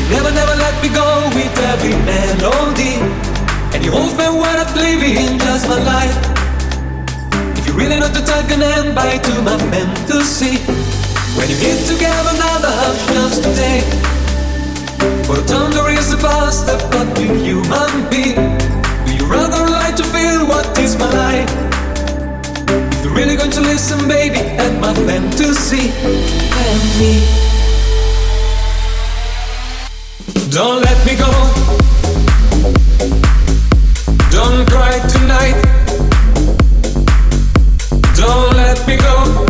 Never, never let me go with every melody. And you often wanna believe in just my life. If you really know to take an end by to my fantasy. When you get together another chance today. Well, time to raise the past, but with human being. Do you rather like to feel what is my life? If you're really going to listen, baby, at my fantasy and me. Don't let me go. Don't cry tonight. Don't let me go.